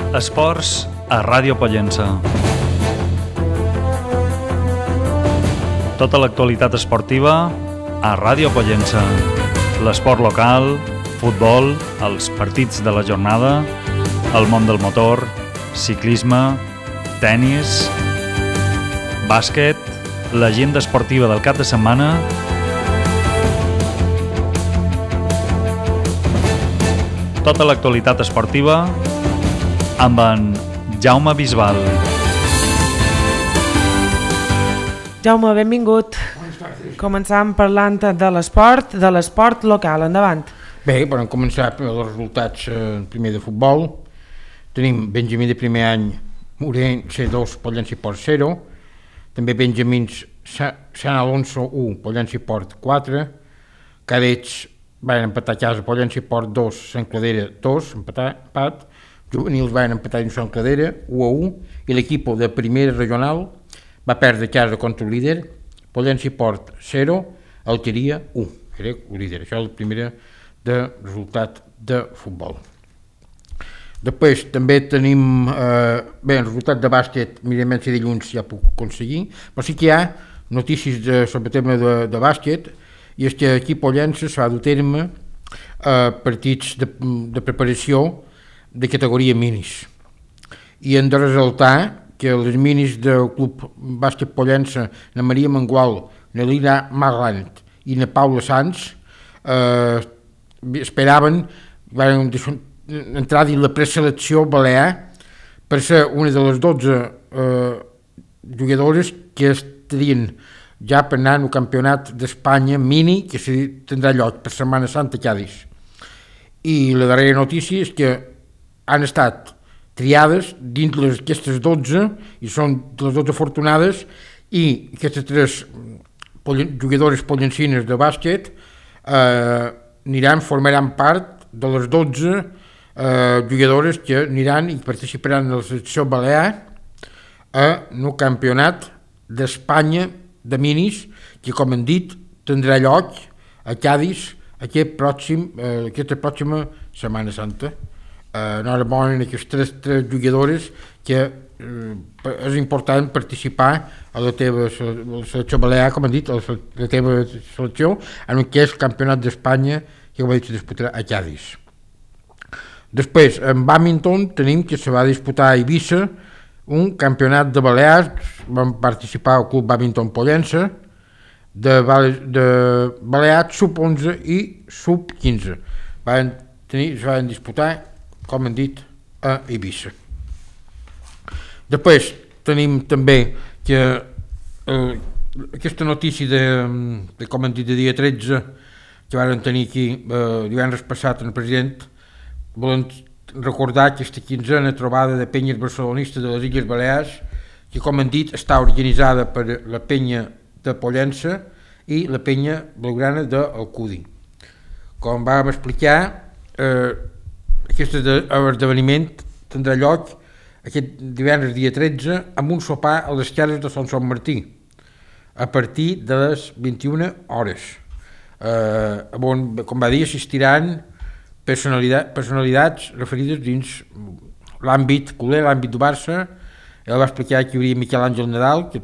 Esports a Ràdio Pollença. Tota l'actualitat esportiva a Ràdio Pollença. L'esport local, futbol, els partits de la jornada, el món del motor, ciclisme, tennis, bàsquet, l'agenda esportiva del cap de setmana, tota l'actualitat esportiva amb en Jaume Bisbal. Jaume, benvingut. Començàvem parlant de l'esport local. Endavant. Bé, podem començar amb els resultats primer de futbol. Tenim Benjamí de primer any, Morense 2, Pollença i Port 0. També Benjamins Sant Alonso 1, Pollença i Port 4. Cadets van empatar a casa, Pollença i Port 2, Sant Cladera 2, empat. Juvenils van empatar en Sant Cladera 1-1 i l'equip de primera regional va perdre a casa contra el líder, Pollença i Port 0, Alqueria 1. Era el líder. Això és el primer de resultat de futbol. Després també tenim el resultat de bàsquet, evidentment si dilluns ja puc aconseguir, però sí que hi ha notícies sobre el tema de bàsquet, i és que aquí a Pollença s'ha dut a terme partits de preparació de categoria minis. I hem de ressaltar que les minis del Club Bàsquet Pollença, na Maria Mangual, na Lina Marland i na Paula Sanz, esperaven, van entrar dins la preselecció balear per ser una de les 12 jugadores que estarien ja per anar al campionat d'Espanya mini, que tindrà lloc per Setmana Santa a Cadis. I la darrera notícia és que han estat triades dins aquestes 12 i són les 12 afortunades, i aquestes 3 jugadores pollencines de bàsquet formaran part de les 12 jugadores que aniran i participaran en la selecció balear en el campionat d'Espanya de minis, que com hem dit tindrà lloc a Cadis aquesta pròxima Setmana Santa. Enhorabona a aquestes 3 jugadores, que és important participar a la teva selecció balear, com hem dit, a la teva selecció, en el que és el campionat d'Espanya que va disputar a Cadis. Després, en bàdminton tenim que se va disputar a Eivissa un campionat de Balears. Van participar al Club Bàdminton Pollença de Balears sub-11 i sub-15. Es van disputar, com hem dit, a Eivissa. Després tenim també que aquesta notícia com hem dit, de dia 13, que van tenir aquí divendres passat el president, volen recordar aquesta quinzena trobada de penyes barcelonistes de les Illes Balears, que com hem dit està organitzada per la penya de Pollença i la penya blaugrana d'Alcudi. Com vam explicar, aquest esdeveniment tindrà lloc aquest divendres dia 13 amb un sopar a les Cases de Sant Martí a partir de les 21 hores, on, com va dir, assistiran personalitats referides dins l'àmbit culer, l'àmbit de Barça. Ell va explicar que hi hauria Miquel Àngel Nadal, que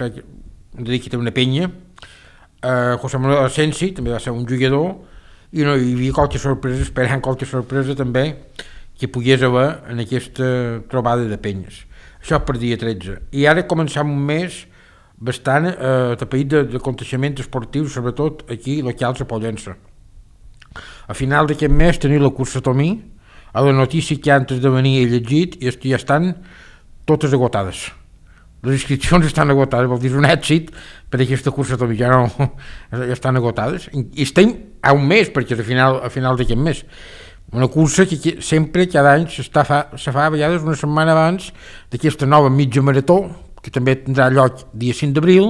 té una penya, José Manuel Asensi, també va ser un jugador, i no hi havia qualque sorpresa, esperant qualque sorpresa també que pogués haver en aquesta trobada de penyes. Això per dia 13. I ara començam un mes bastant atapeït d'aconteixements esportius, sobretot aquí locals a Pollença. A final d'aquest mes tenim la cursa Tomí. A la notícia que antes de venir he llegit és que ja estan totes agotades. Les inscripcions estan agotades, vol dir un èxit per aquesta cursa Tomí, ja estan agotades. I estem a un mes, perquè és a final d'aquest mes. Una cursa que sempre, cada any, se fa a vegades una setmana abans d'aquesta nova mitja marató, que també tindrà lloc dia 5 d'abril,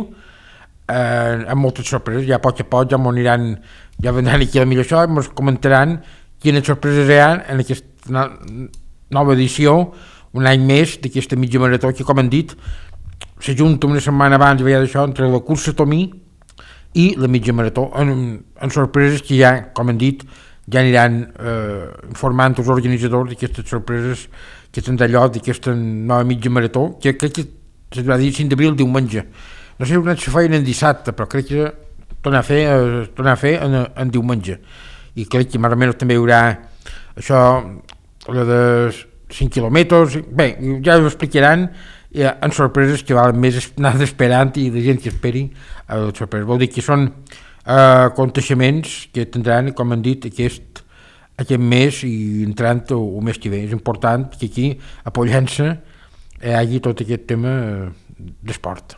amb moltes sorpreses. Ja a poc, ja m'ho aniran, ja vendran aquí a la millor això, i ens comentaran quines sorpreses hi ha en aquesta nova edició, un any més d'aquesta mitja marató, que com han dit, s'ajunta una setmana abans d'això entre la cursa Tomí i la mitja marató, en sorpreses que ja, com han dit, ja aniran informant els organitzadors d'aquestes sorpreses que tindrà lloc d'aquesta nova mitja marató, que crec que se va dir 5 d'abril diumenge. No sé on se feien en dissabte, però crec que tornar a fer en diumenge. I crec que més o menys també hi haurà això, la de 5 quilòmetres, bé, ja ho explicaran, en sorpreses que valen més anar esperant i la gent que esperi a les sorpreses. Vol dir que són aconteixements que tindran, com han dit, aquest mes i entrant el mes que ve. És important que aquí a Pollença hi hagi tot aquest tema d'esport.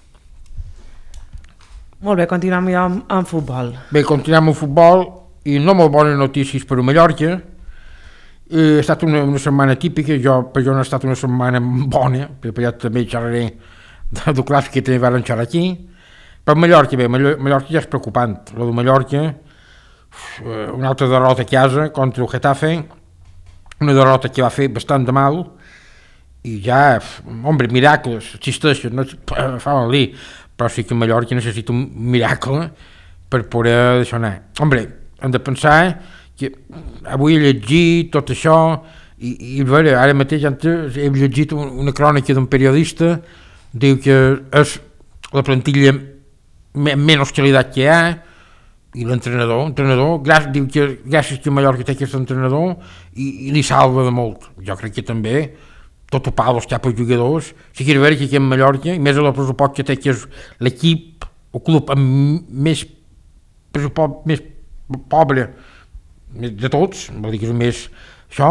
Molt bé, continuem ja amb futbol. Bé, continuem amb futbol i no molt bones notícies per a Mallorca. Ha estat una setmana típica, per jo no ha estat una setmana bona, perquè jo també xerraré del clàssic que també van xerrar aquí. Però Mallorca, bé, Mallorca ja és preocupant. La de Mallorca, una altra derrota a casa contra el Getafe, una derrota que va fer bastant de mal, i ja, miracles existeixen, no fa mal dir, però sí que Mallorca necessita un miracle per poder deixar anar. Hem de pensar que avui he llegit tot això i veure, ara mateix he llegit una crònica d'un periodista, diu que és la plantilla menys qualitat que hi ha, i l'entrenador diu que gràcies que Mallorca té aquest entrenador i li salva de molt. Jo crec que també tot ho paga els cap als jugadors. Sí que és vera que aquí a Mallorca, i més a la pressupost que té, que és l'equip, el club amb més pressupost, més pobre de tots, vol dir que és més això,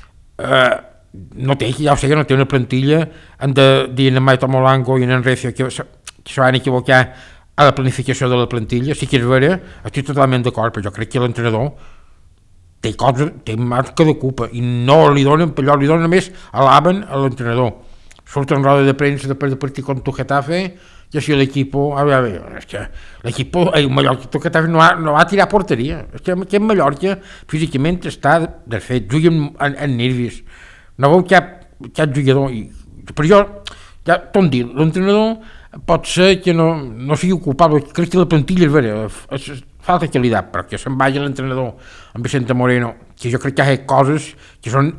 no té, ja ho sé, no té una plantilla, han de dir en Maito Molango i en Recio que se van equivocar a la planificació de la plantilla. Sí que és vera, estic totalment d'acord, però jo crec que l'entrenador té marca de culpa i no li donen, per allò li donen més, alaben a l'entrenador. Surt en roda de premsa després de partir contra el Getafe, i així l'equip, és que l'equip, el Mallorca, el Getafe no va tirar a porteria. És que aquest Mallorca físicament està desfet, juga en nervis, no veu cap jugador. Per jo, ja t'ho dit, l'entrenador pot ser que no sigui culpable, crec que la plantilla és vera, falta qualitat, però que se'n vagi l'entrenador amb Vicente Moreno, que jo crec que hi ha coses que són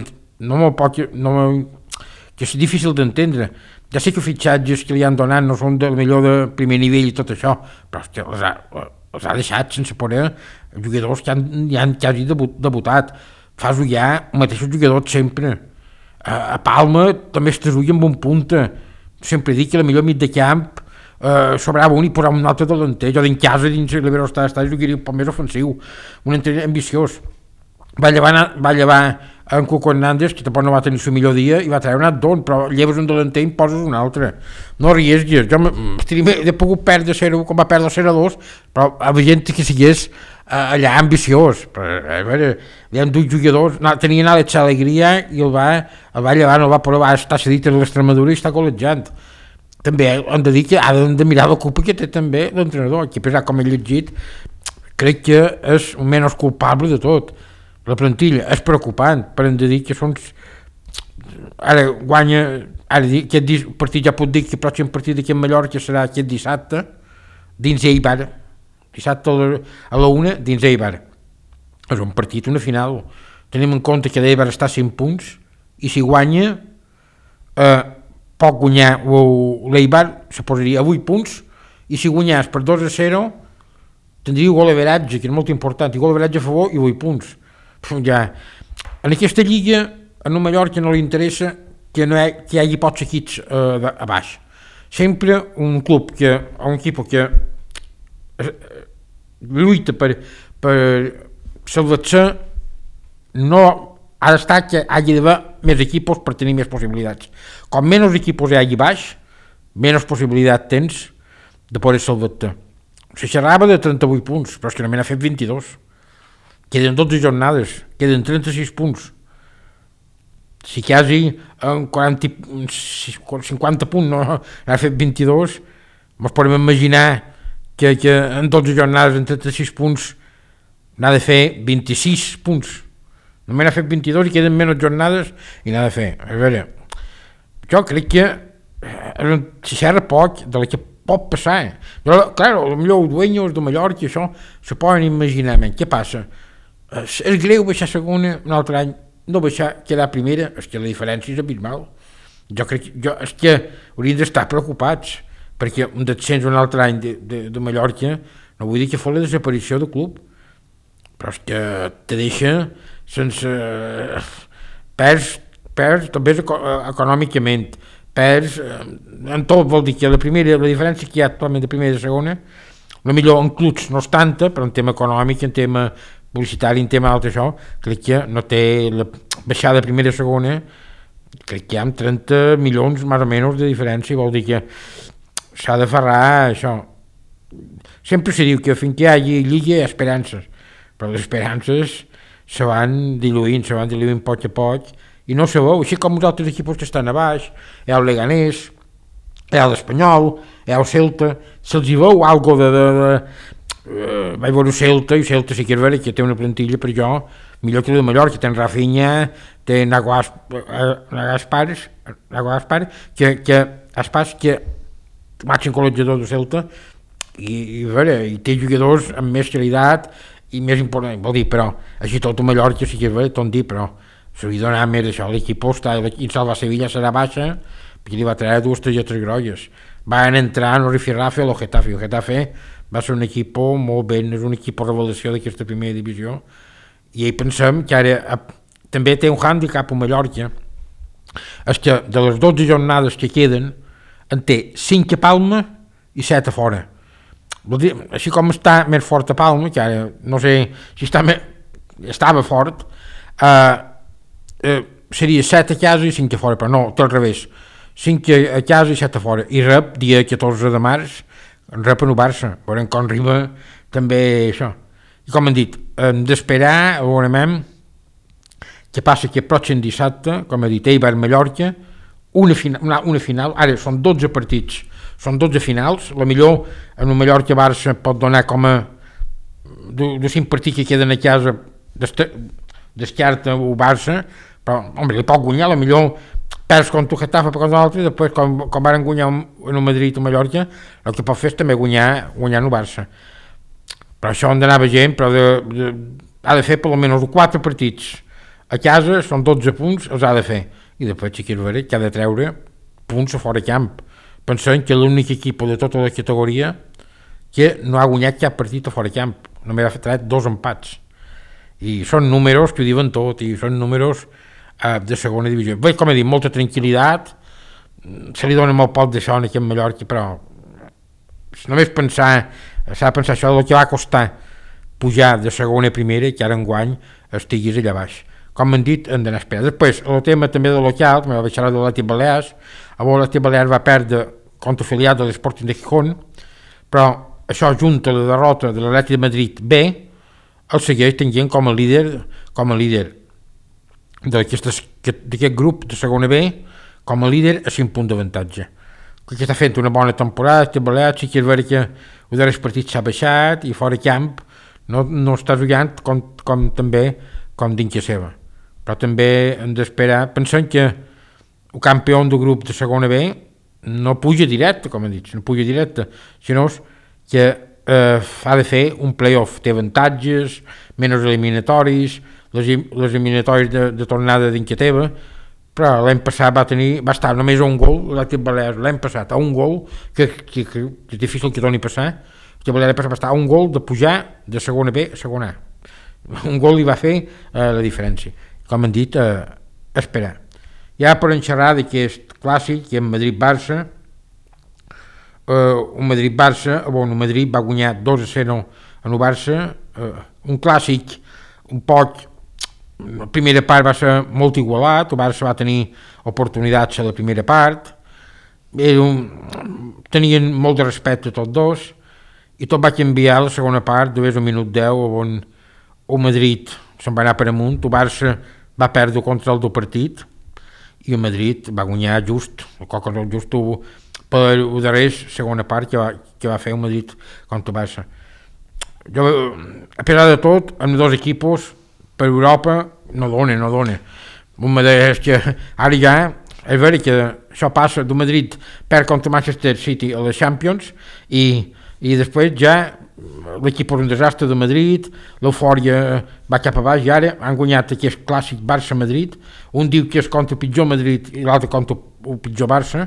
que és difícil d'entendre. Ja sé que els fitxatges que li han donat no són del millor de primer nivell i tot això, però és que els ha deixat sense poder jugadors que han quasi debutat. Fas ja els mateixos jugadors sempre. A Palma també es desulla amb un punta. Sempre dic que la millor mig de camp sobrava un i posava un altre delanter. Jo d'en casa dins l'Ibero està jugaria un poc més ofensiu, un entrenador ambiciós. Va llevar en Cuco Hernández, que tampoc no va tenir el millor dia, i va treure un Adon, però lleves un delanter i en poses un altre. No arriesguis. Jo he pogut perdre 0, com va perdre 0-2, però a la gent que sigués allà ambiciós. A veure, hi ha 2 jugadors, tenien Àlex Alegria i el va llevar, no va poder, va estar cedit a l'Extremadura i està col·legiant. També hem de dir que ha de mirar la culpa que té també l'entrenador, que pesar com he llegit, crec que és el menys culpable de tot. La plantilla és preocupant, però hem de dir que són... Ara guanya... Aquest partit ja puc dir que el pròxim partit d'aquí a Mallorca serà aquest dissabte, dins Eibar. Dissabte a la 1, dins Eibar. És un partit, una final. Tenim en compte que l'Eibar està a 5 punts, i si guanya, pot guanyar l'Eibar, se posaria a 8 punts, i si guanyàs per 2-0, tindria gol average, que és molt important, i gol average a favor i 8 punts. Ja. En aquesta lliga a Mallorca no li interessa que hi hagi pocs equips a baix. Sempre un club un equip que lluita per salvar-se no ha d'estar que hagi d'haver més equips per tenir més possibilitats. Com menys equips hi hagi baix, menys possibilitat tens de poder salvar-te. Se xerrava de 38 punts, però és que només ha fet 22. Queden 12 jornades, queden 36 punts. Si quasi en 50 punts no ha fet 22, ens podem imaginar que en 12 jornades, en 36 punts, n'ha de fer 26 punts. Només ha fet 22 i queden menys jornades i n'ha de fer. A veure, jo crec que si xerra poc de la que pot passar. Però, clar, potser els dueños de Mallorca, això, se poden imaginar. Què passa? és greu baixar segona un altre any, no baixar, quedar primera, és que la diferència és abismal. És que haurien d'estar preocupats, perquè un descens un altre any de Mallorca no vull dir que fos la desaparició del club, però és que te deixa sense... perds també econòmicament, perds en tot, vol dir que la diferència que hi ha actualment de primera i de segona, millor en clubs no és tanta, però en tema econòmic, en tema publicitari, en tema d'altre això, crec que no té la baixada de primera i segona, crec que hi ha 30 milions més o menys de diferència, vol dir que s'ha de ferrar això. Sempre se diu que fins que hi hagi lliga hi ha esperances, però les esperances se van diluint a poc, i no se veu, així com els altres equips que estan a baix, hi ha el Leganés, hi ha l'Espanyol, hi ha el Celta, se'ls hi veu alguna vaig veure Celta, i Celta sí que és vera que té una plantilla per jo millor que la de Mallorca, té en Rafinha, té en Gaspar, que màxim col·legiador de Celta, i té jugadors amb més qualitat i més important, vol dir, però així tot a Mallorca sí que és vera, tot dir, però se li donarà més això, l'equip està, i Salva Sevilla serà baixa, perquè li va treure 2 targetes grogues, van entrar no Rifirrafe a el Getafe va ser un equip molt ben, és un equip revelació d'aquesta primera divisió, i ahí pensem que ara també té un hàndicap a Mallorca, és que de les 12 jornades que queden en té 5 a Palma i 7 a fora. Vol dir, així com està més fort a Palma, que ara no sé si estava fort, seria 7 a casa i 5 a fora, però no, té al revés, 5 a casa i 7 a fora, i rep dia 14 de març, rep en el Barça, veurem com arriba també això. I com han dit, hem d'esperar, veurem què passa que el pròxim dissabte, com ha dit Eibar Mallorca, una final, ara són 12 partits, són 12 finals, la millor en un Mallorca-Barça pot donar com a de 5 partits que queden a casa descarta el Barça, però home, li pot guanyar, la millor perds contra el Getafe per contra l'altre, i després com van guanyar en el Madrid o Mallorca, el que pot fer és també guanyar en el Barça. Però això on anava gent, però ha de fer per almenys 4 partits a casa, són 12 punts, els ha de fer, i després sí que és vera que ha de treure punts a fora camp, pensant que l'únic equip de tota la categoria que no ha guanyat cap partit a fora camp, només ha tret 2 empats, i són números que ho diuen tot, i són números de segona divisió. Veig, com he dit, molta tranquil·litat, se li dona molt poc de son aquí a Mallorca, però només s'ha de pensar això del que va costar pujar de segona a primera, que ara enguany estiguis allà baix. Com m'han dit, hem d'anar a esperar. Després, el tema també de local, també va baixar de l'Atlètic Balears, l'Atlètic Balears va perdre contra afiliat de l'Sporting de Gijón, però això junta la derrota de l'Atlètic de Madrid B, el segueix tenint com a líder d'aquest grup de segona B, com a líder a 5 punts d'avantatge. Que està fent una bona temporada, l'Atlètic Balears, sí que és vera que el darrer partit s'ha baixat i fora camp no està jugant com dins que seva. Però també hem d'esperar, pensant que el campió del grup de segona B no puja directe, com he dit, no puja directe, sinó que ha de fer un play-off, té avantatges, menys eliminatoris, les eliminatoris de tornada dins que teva, però l'any passat va estar només a un gol, l'Atlètic Balears l'any passat a un gol, que és difícil que torni a passar, l'Atlètic Balears va estar a un gol de pujar de segona B a segona A. Un gol li va fer la diferència. Com han dit, esperar. Ja per enxerrar d'aquest clàssic, que és Madrid-Barça, un Madrid-Barça, el Madrid va guanyar 2-0 en el Barça, un clàssic un poc, la primera part va ser molt igualat, el Barça va tenir oportunitats a la primera part, tenien molt de respecte tots dos, i tot va canviar a la segona part, només al minut 10, on el Madrid se'n va anar per amunt, el Barça va perdre el control del partit, i el Madrid va guanyar just per la darrera segona part que va fer el Madrid contra el Barça. A pesar de tot, amb 2 equipos per Europa no dona. És que ara ja és vera que això passa, del Madrid perd contra Manchester City a les Champions i després ja l'equip és un desastre de Madrid, l'eufòria va cap a baix i ara han guanyat aquest clàssic Barça-Madrid, un diu que és contra el pitjor Madrid i l'altre contra el pitjor Barça,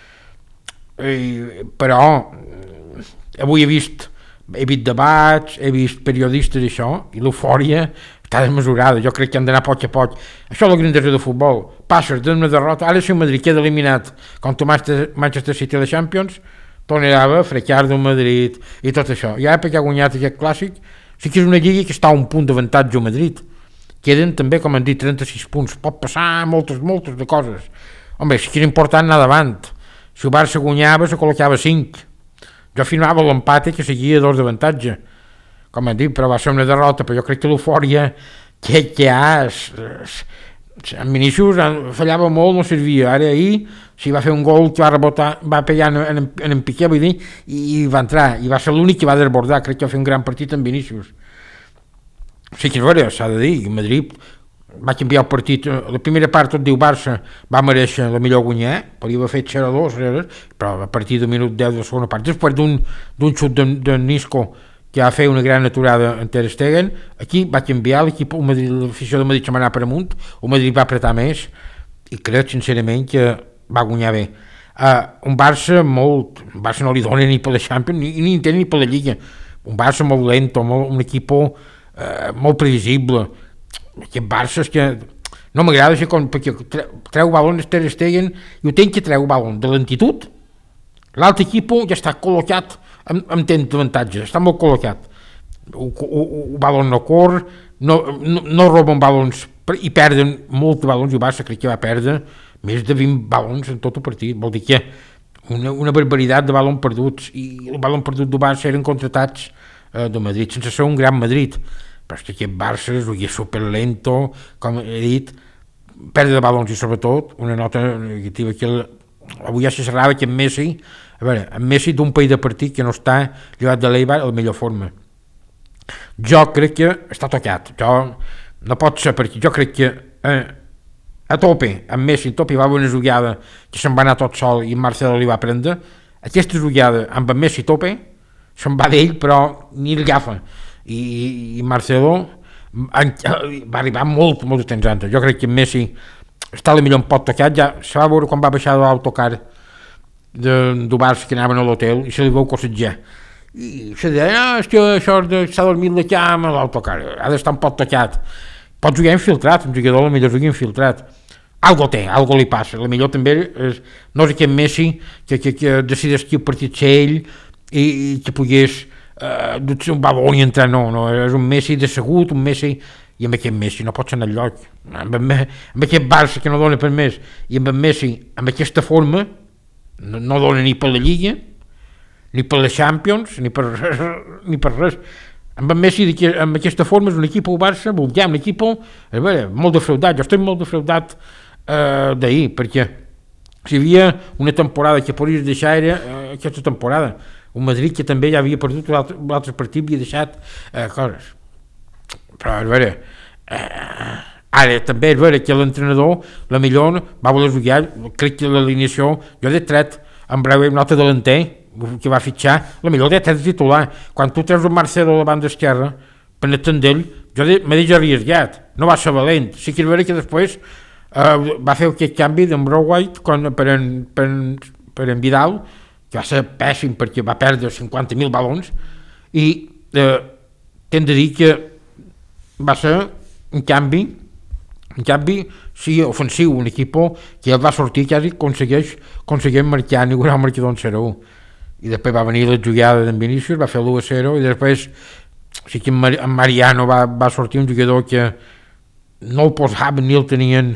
però avui he vist debats, he vist periodistes i això, i l'eufòria està desmesurada. Jo crec que han d'anar a poc a poc. Això és la grandesa del futbol. Passes d'una derrota, ara si el Madrid queda eliminat contra Manchester City a la Champions, tornarà a frecar del Madrid i tot això. I ara perquè ha guanyat aquest clàssic, sí que és una lliga que està a un punt d'avantatge al Madrid. Queden també, com han dit, 36 punts. Pot passar moltes de coses. Home, sí que és important anar davant. Si el Barça guanyava, se col·locava 5. Jo afirmava l'empat que seguia 2 d'avantatge. Com han dit, però va ser una derrota, però jo crec que l'eufòria que hi ha en Vinícius fallava molt, no servia. Ara ahir si va fer un gol que va rebotar, va pegar en Piqué, vull dir, i va entrar, i va ser l'únic que va desbordar. Crec que va fer un gran partit en Vinícius. Sí que és vera, s'ha de dir, Madrid va canviar el partit. La primera part, tot diu Barça, va mereixer la millor guanyar, podria haver fet 0-2, però a partir del minut 10 de la segona part, després d'un xut de Nisco que va fer una gran aturada en Ter Stegen, aquí va canviar l'equip, l'afició del Madrid se va anar per amunt, el Madrid va apretar més i crec sincerament que va guanyar bé. Un Barça no li dona ni per la Champions ni té ni per la Lliga, un Barça molt lento, un equip molt previsible. Aquest Barça és que no m'agrada perquè treu balons Ter Stegen i ho té que treu balons de lentitud. L'altre equip ja està col·locat amb temps d'avantatge, està molt col·locat. El balon no corre, no roben balons i perden molts balons, i el Barça crec que va perdre més de 20 balons en tot el partit. Vol dir que una barbaritat de balons perduts, i el balon perdut del Barça eren contratats de Madrid, sense ser un gran Madrid. Però és que aquest Barça és superlento, com he dit, pèrdua de balons i sobretot una nota negativa que avui ja se xerrava que en Messi d'un país de partit que no està llevat de l'Eibar a la millor forma. Jo crec que està tocat, no pot ser, perquè jo crec que a tope, amb Messi a tope va haver una jugada que se'n va anar tot sol i en Marcelo li va prendre. Aquesta jugada amb en Messi a tope se'n va d'ell però ni l'agafa, i Marcelo va arribar molt de temps antes. Jo crec que Messi està millor en pot tocat, ja se va veure quan va baixar de l'autocar del Barça que anaven a l'hotel i se li veu cossejar i se deia, és que això s'ha dormit la cama a l'autocar, ha d'estar un pot tocat. Pot jugar infiltrat, un jugador millor jugar infiltrat, algo li passa. La millor també no és aquest Messi que decideix que el partit ser ell i que pogués un baló i entrar, no, és un Messi decebut, un Messi, i amb aquest Messi no pot ser en el lloc, amb aquest Barça que no dona per més, i amb en Messi amb aquesta forma no dona ni per la Lliga ni per la Champions ni per res. Amb en Messi amb aquesta forma és un equip al Barça, un equip molt defraudat. Jo estic molt defraudat d'ahir, perquè si hi havia una temporada que podries deixar era aquesta temporada. Un Madrid que també ja havia perdut l'altre partit, havia deixat coses, però ara també és vera que l'entrenador la millor va voler jugar. Crec que l'alineació jo he tret en breu un altre delanter que va fitxar, la millor he tret titular. Quan tu treus un Marcelo a la banda esquerra per atendre ell, jo m'he dit arriesgat, no va ser valent. Sí que és vera que després va fer aquest canvi d'en Browhite per en Vidal, que va ser pèssim perquè va perdre 50.000 balons, i t'hem de dir que va ser un canvi sí, ofensiu, un equip que el va sortir quasi aconsegueix marcar ni un marcador en 0-1, i després va venir la jugada d'en Vinícius, va fer l'1-0, i després sí que en Mariano va sortir un jugador que no el posava ni el tenien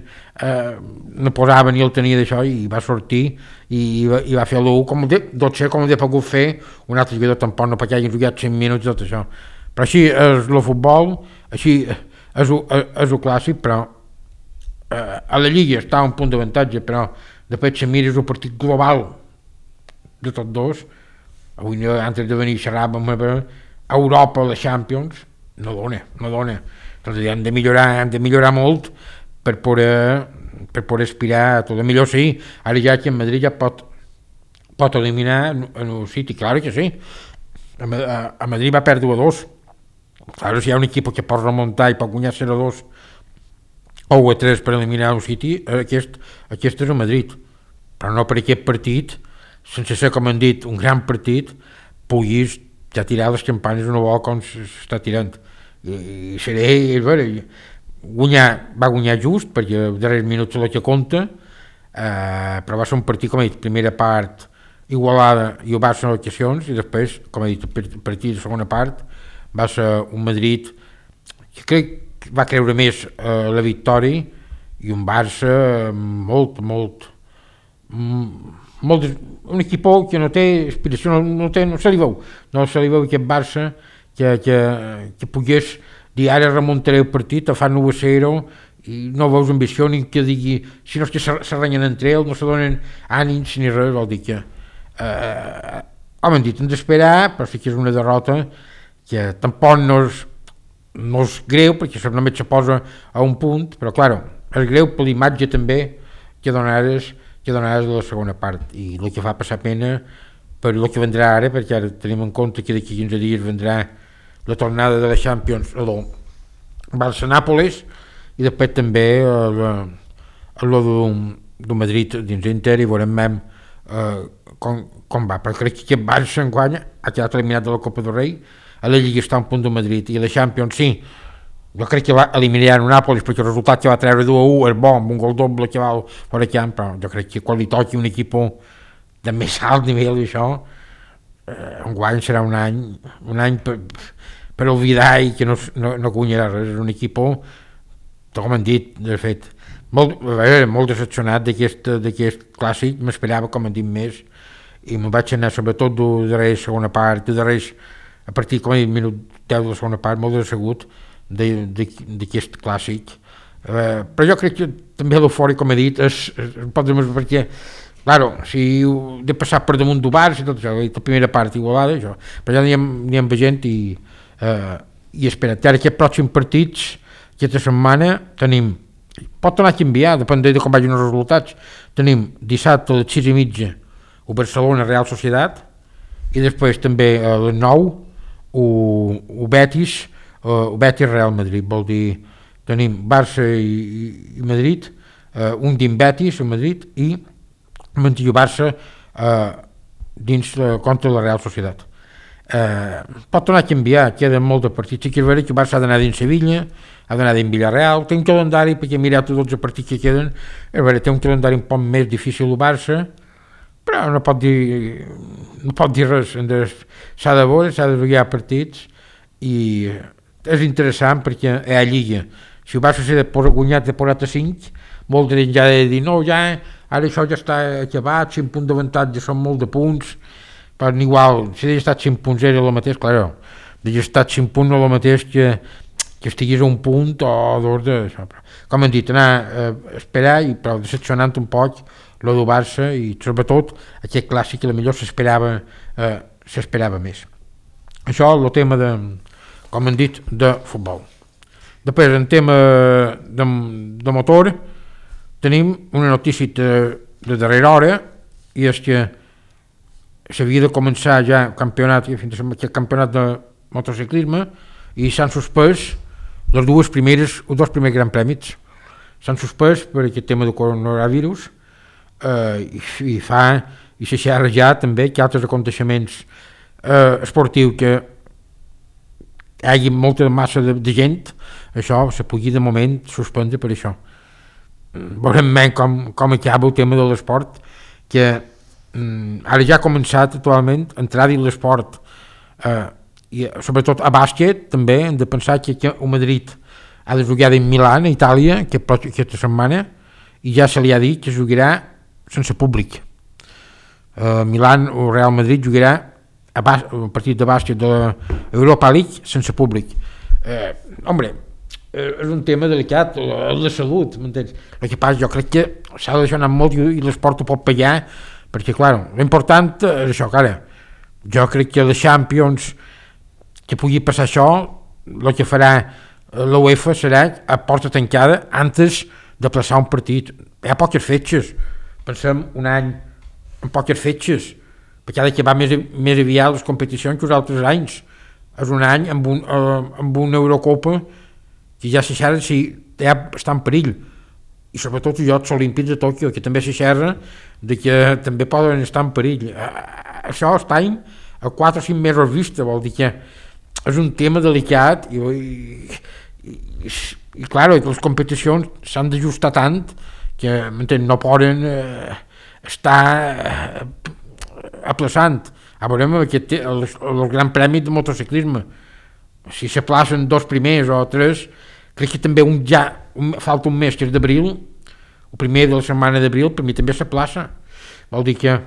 d'això, i va sortir i va fer l'1 com hauria pogut fer un altre jugador, tampoc no, perquè hagin jugat 5 minuts i tot això. Però així és el futbol, així és el clàssic, però a la Lliga està a un punt d'avantatge, però després si mires el partit global de tots dos, avui antes de venir xerràvem a Europa, la Champions, no dona. Doncs hem de millorar molt per poder aspirar a tot. Millor sí, ara ja que en Madrid ja pot eliminar en el City, clar que sí, a Madrid va perdre 2. Claro, si hi ha un equip que pot remuntar i pot guanyar 0-2 o 3 per eliminar un City, aquest és el Madrid, però no per aquest partit, sense ser, com han dit, un gran partit, puguis ja tirar les campanes una bola com s'està tirant. I seré, va guanyar just, perquè els darrers minuts és el que compta, però va ser un partit, com he dit, primera part igualada i ho va ser en ocasions, i després, com he dit, el partit de segona part va ser un Madrid que crec que va creure més la victòria, i un Barça un equip que no té aspiració, no se li veu aquest Barça que pogués dir ara remuntaré el partit, fan 1-0 i no veus ambició ni que digui, si no és que s'arrenyen entre ells, no se donen ànims ni res, vol dir que hem dit, hem d'esperar, però sí que és una derrota que tampoc no és greu, perquè només se posa a un punt, però clar, és greu per l'imatge també que donaràs de la segona part, i el que fa passar pena per el que vendrà ara, perquè ara tenim en compte que d'aquí 15 dies vendrà la tornada de la Champions a Barça-Nàpolis, i després també del Madrid dins Inter, i veurem com va, però crec que aquest Barça enguany ha quedat eliminat de la Copa del Rei, a la Lliga està a un punt del Madrid, i a la Champions sí, jo crec que va eliminar un Nàpolis perquè el resultat que va treure 2-1 és bo, amb un gol doble que va fora de camp, però jo crec que quan li toqui un equip de més alt nivell i això, enguany serà un any per oblidar i que no guanyarà res. És un equip, com han dit, de fet, molt decepcionat d'aquest clàssic, m'esperava, com han dit, més, i me'n vaig anar sobretot de darrere segona part, a partir com he dit, minut 10 de la segona part, molt decebut d'aquest clàssic, però jo crec que també l'eufòria, com he dit, pot dir perquè, claro, si de passar per damunt du Barça i tot això, la primera part igualada, això, però ja n'hi ha gent i espera't, ara aquests pròxims partits, aquesta setmana tenim, pot tornar a canviar, depèn de com vagin els resultats, tenim dissabte a les 6:30 el Barcelona Real Societat, i després també a les 9 el Betis Real Madrid, vol dir tenim Barça i Madrid, un dins Betis a Madrid i Mantillo Barça dins contra la Real Societat. Pot tornar a canviar, queden molts de partits, sí que és vera que el Barça ha d'anar dins Sevilla, ha d'anar dins Villarreal, té un calendari, perquè he mirat tots els partits que queden, és vera, té un calendari un poc més difícil el Barça, però no pot dir res, s'ha de veure, s'ha de veure partits, i és interessant perquè a Lliga, si el Barça s'ha de guanyar de posat a 5, molt de gent ja ha de dir, no, ja, ara això ja està acabat, 5 punts d'avantatge són molt de punts, però igual, si hagués estat 5 punts era el mateix, clar, hagués estat 5 punts no el mateix que estigués a un punt o dos d'això. Com hem dit, anar a esperar, però decepcionant un poc el del Barça, i sobretot aquest clàssic que potser s'esperava més. Això és el tema com hem dit, de futbol. Després, en tema de motor, tenim una notícia de darrera hora, i és que s'havia de començar ja el campionat de motociclisme, i s'han suspès els dos primers grans premis. S'han suspès per aquest tema del coronavirus, i se xerra ja també que altres aconteixements esportius que hi hagi molta massa de gent, això se pugui de moment suspendre per això. Veurem com acaba el tema de l'esport, que ara ja ha començat actualment a entrar dins l'esport, i sobretot a bàsquet també hem de pensar que el Madrid ha de jugar en Milà, a Itàlia, aquesta setmana, i ja se li ha dit que jugarà sense públic. Milan o Real Madrid jugarà el partit de bàsquet de l'Europa League sense públic. És un tema delicat, la salut, m'entens? El que passa, jo crec que s'ha de deixar anar molt i l'esport ho pot pagar, perquè, clar, l'important és això, cara. Jo crec que la Champions, que pugui passar això, el que farà la UEFA serà a porta tancada antes de plaçar un partit. Hi ha poques fetges, pensem un any amb poques fetges, perquè ara que va més aviat les competicions que els altres anys. És un any amb una Eurocopa que ja se xerra si ja està en perill, i sobretot els Jocs Olímpics de Tòquio, que també se xerra de que també poden estar en perill. Això està a 4 o 5 mesos vista, vol dir que és un tema delicat i clar, les competicions s'han d'ajustar tant que no poden estar aplaçant. Veurem el Gran Premi de motociclisme, si s'aplacen 2 primers o 3, crec que també falta un mes, que és d'abril, el primer de la setmana d'abril, per mi també s'aplaça. Vol dir que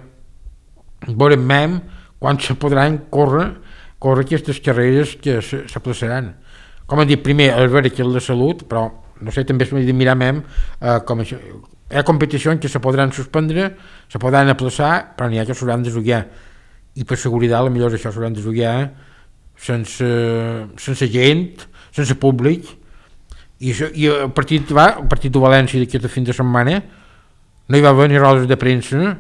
veurem quan se podran córrer aquestes carreres que s'aplaçaran. Com hem dit, primer, a veure que és la salut, però no sé, també s'ho he de mirar com això. Hi ha competicions que se podran suspendre, se podran aplaçar, però n'hi ha que s'hauran de jugar. I per seguretat, potser això s'hauran de jugar sense gent, sense públic. I el partit de València d'aquest fin de setmana no hi va haver ni rodes de premsa,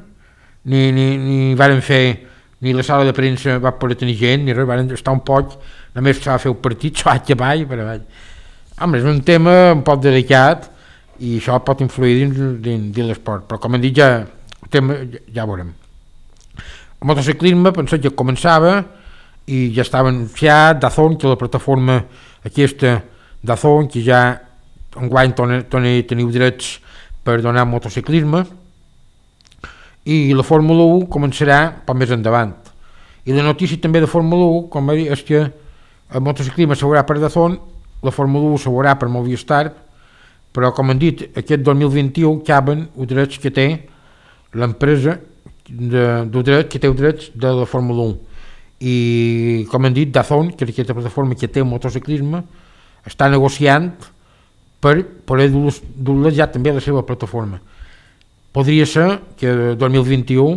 ni varen fer, ni la sala de premsa va poder tenir gent, ni res, varen estar un poc, només s'ha de fer el partit, s'ha de per avall. Home, és un tema un poc delicat i això pot influir dins l'esport, però com hem dit ja veurem. El motociclisme pensé que començava i ja estava anunciat DAZN, que la plataforma aquesta DAZN, que ja enguany teniu drets per donar motociclisme, i la Fórmula 1 començarà poc més endavant. I la notícia també de Fórmula 1, com va dir, és que el motociclisme se veurà per DAZN, la Fórmula 1 se veurà per Movistar, però com han dit, aquest 2021 acaben els drets que té l'empresa que té els drets de la Fórmula 1. I com han dit, DAZN, que és aquesta plataforma que té el motociclisme, està negociant per poder dur-la ja també a la seva plataforma. Podria ser que el 2021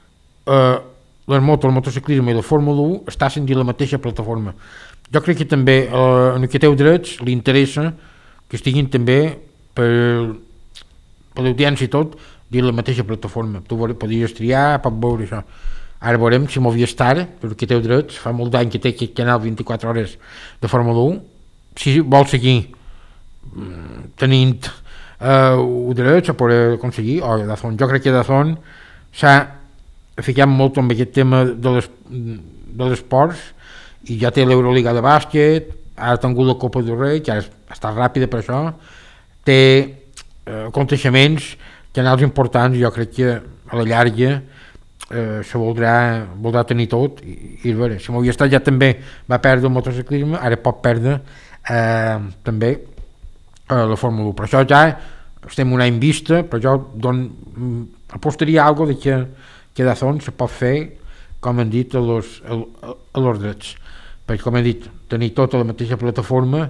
el motociclisme i la Fórmula 1 estassin dins la mateixa plataforma. Jo crec que també en el que té drets li interessa que estiguin també per l'audiència i tot dins la mateixa plataforma. Tu podries triar, pot veure això. Ara veurem si Movistar, perquè té drets, fa molt d'any que té aquest canal 24 hores de Fórmula 1, si vol seguir tenint drets a poder aconseguir, o DAZN. Jo crec que DAZN s'ha ficat molt amb aquest tema de l'esports i ja té l'Euroliga de bàsquet, ha tingut la Copa del Rei, que està ràpida per això, té aconteixements, canals importants, jo crec que a la llarga se voldrà tenir tot i a veure, si Movistar ja també va perdre el motociclisme, ara pot perdre també la Fórmula 1, però això ja estem un any vista, però jo apostaria a algo de que DAZN se pot fer, com han dit, a los drets, perquè com han dit, tenir tota la mateixa plataforma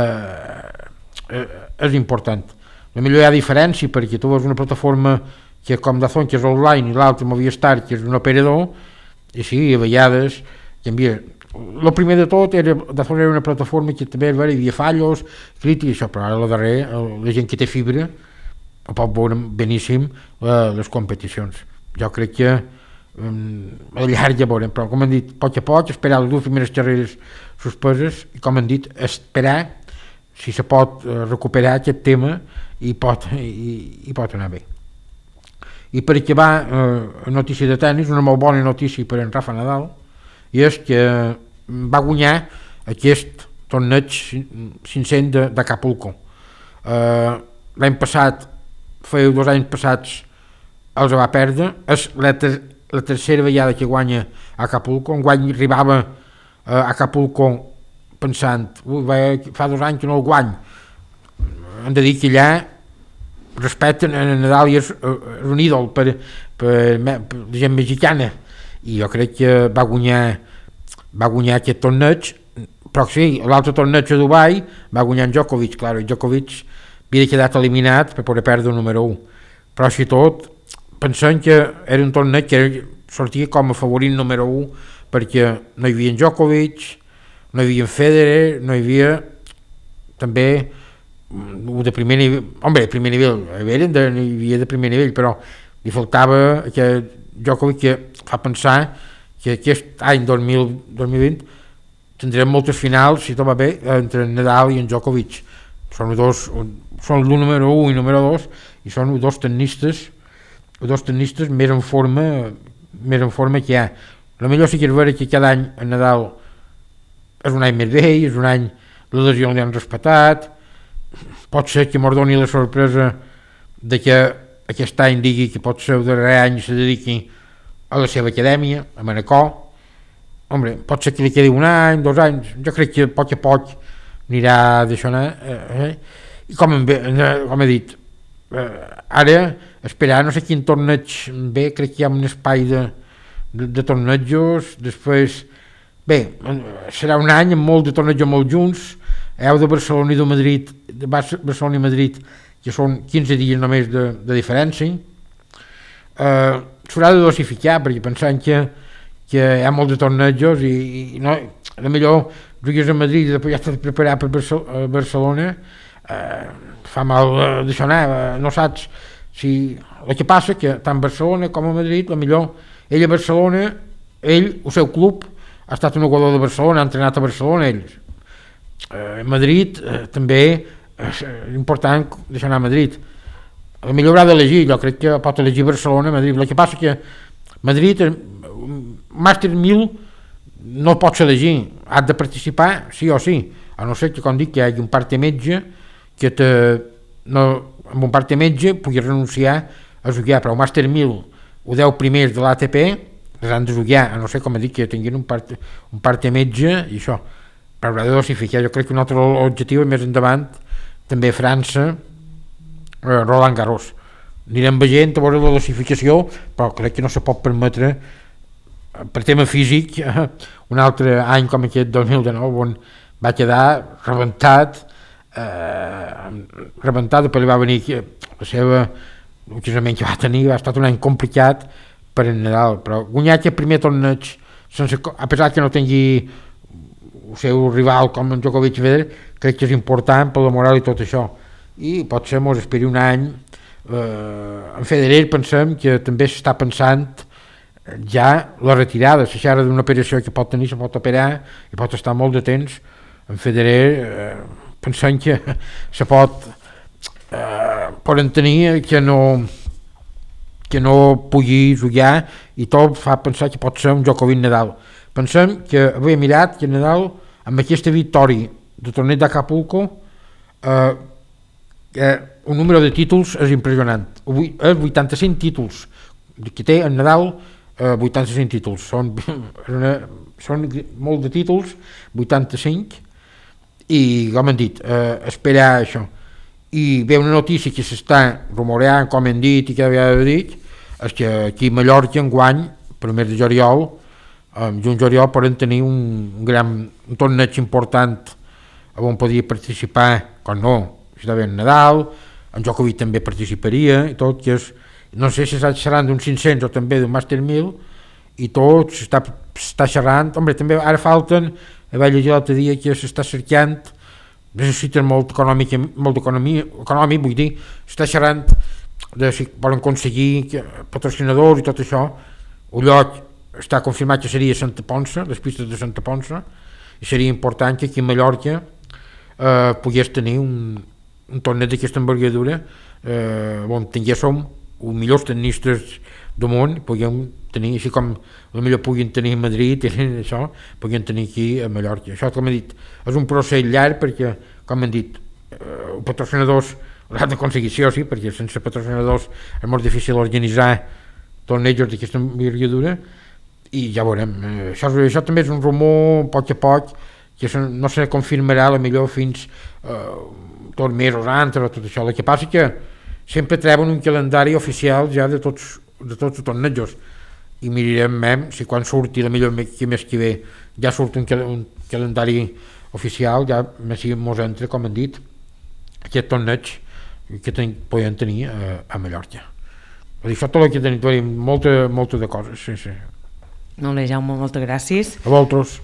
és important. Potser hi ha diferència perquè tu veus una plataforma que com DAZN, que és online, i l'altre Movistar, que és un operador, i sí, a vegades canvia. El primer de tot, DAZN era una plataforma que també hi havia fallos, crítics, això, però ara la darrera, la gent que té fibra, pot veure beníssim les competicions. Jo crec que a la llarga veurem, però com hem dit, poc a poc, esperar les 2 primeres carreres suspeses, i com hem dit, esperar si se pot recuperar aquest tema i pot anar bé. I per acabar, notícia de tennis, una molt bona notícia per en Rafa Nadal, i és que va guanyar aquest torneig 500 d'Acapulco. L'any passat, feia 2 anys passats, els va perdre, és la tercera vegada que guanya Acapulco. Enguany arribava a Acapulco pensant, fa 2 anys que no el guany. Hem de dir que allà respecten a Nadal i és un ídol per la gent mexicana, i jo crec que va guanyar aquest torneig, però sí, l'altre torneig a Dubai va guanyar en Djokovic, clar, Djokovic havia quedat eliminat per poder perdre el número 1, però així tot pensant que era un torneig que sortia com a favorit número 1 perquè no hi havia en Djokovic, no hi havia en Federer, no hi havia també de primer nivell, home, de primer nivell, hi havia de primer nivell, però li faltava aquest Djokovic que fa pensar que aquest any 2020 tindrem moltes finals, si tot va bé, entre Nadal i en Djokovic. Són el número 1 i número 2 i són dos tennistes més en forma que hi ha. La millor sí que és vera que cada any en Nadal és un any més vell, és un any la lesió li han respetat, pot ser que mos doni la sorpresa de que aquest any digui que pot ser el darrer any i se dediqui a la seva acadèmia, a Manacor. Hombre, pot ser que li quedi un any, 2 anys, jo crec que a poc anirà d'això anar. I com he dit, ara esperar no sé quin torneig ve, crec que hi ha un espai de tornejos, després bé, serà un any amb molt de tornejos molt junts, de Barcelona i de Madrid, de Barcelona i Madrid, que són 15 dies només de diferència. S'haurà de dosificar, perquè pensant que hi ha molts de tornejos i no, a millor jugues a Madrid i després ja estàs preparat per Barcelona, fa mal d'això anar, no saps si... El que passa que tant Barcelona com a Madrid, millor ell a Barcelona, ell, el seu club, ha estat un jugador de Barcelona, ha entrenat a Barcelona, ell. A Madrid també és important deixar anar a Madrid. A millor haurà d'elegir, jo crec que pot elegir Barcelona, Madrid. El que passa que Madrid, Màster 1000 no el pots elegir, has de participar sí o sí, a no ser que, com dic, que hi hagi un part de metge que amb un part de metge pugui renunciar a jugar, però el Màster 1000 o 10 primers de l'ATP les han de jugar, a no ser, com he dit, que tinguin un part de metge i això, però haurà de dosificar. Jo crec que un altre objectiu més endavant també França, Roland Garros, anirem veient a veure la dosificació, però crec que no se pot permetre per tema físic un altre any com aquest 2019 on va quedar rebentat, després li va venir la seva l'ocasionament que va tenir, ha estat un any complicat per en Nadal, però guanyar aquest primer torneig sense, a pesar que no tingui el seu rival com en Djokovic Federer, crec que és important per la moral i tot això, i potser mos esperi un any. En Federer pensem que també s'està pensant ja la retirada, si s'ha d'una operació que pot tenir, se pot operar i pot estar molt de temps. En Federer pensem que se poden tenir que no pugui jugar i tot fa pensar que pot ser un Djokovic Nadal. Pensem que havia mirat que Nadal amb aquesta victòria del torneig d'Acapulco un número de títols és impressionant. És 85 títols que té en Nadal, 85 títols, són molt de títols, 85, i com han dit, esperar això. I ve una notícia que s'està rumoreant, com hem dit i que havia dit, és que aquí a Mallorca enguany, per mes de juliol, juny juliol poden tenir un torneig important on podria participar, com no, si està bé en Nadal, en Djokovic també participaria i tot, que és, no sé si seran d'uns 500 o també d'un Màster 1000 i tot s'està xerrant. Home, també ara falten, vaig llegir l'altre dia que s'està cercant, necessiten molt econòmic, vull dir, s'està xerrant de si volen aconseguir patrocinadors i tot això. El lloc està confirmat que seria Santa Ponça, les pistes de Santa Ponça, i seria important que aquí a Mallorca pogués tenir un torneig d'aquesta envergadura on tinguéssim els millors tennistes del món, puguem tenir, així com potser puguin tenir a Madrid i això, puguem tenir aquí a Mallorca. Això, com he dit, és un procés llarg perquè, com hem dit, els patrocinadors l'han d'aconseguir sí o sí, perquè sense patrocinadors és molt difícil organitzar tornejos d'aquesta envergadura i ja veurem. Això també és un rumor a poc que no se confirmarà millor fins 2 mesos antes o tot això. El que passa que sempre treuen un calendari oficial ja de tots els tornejos i mirarem si quan surti la millor mes que ve ja surt un calendari oficial, ja mos entra, com han dit, aquest torneig que podem tenir a Mallorca. Això tot el que tenim, molta de coses. Sí. Molt bé, Jaume, moltes gràcies. A vosaltres.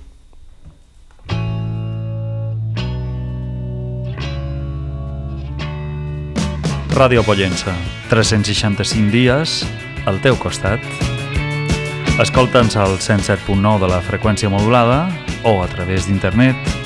Ràdio Pollença, 365 dies al teu costat. Escolta'ns al 107.9 de la freqüència modulada o a través d'internet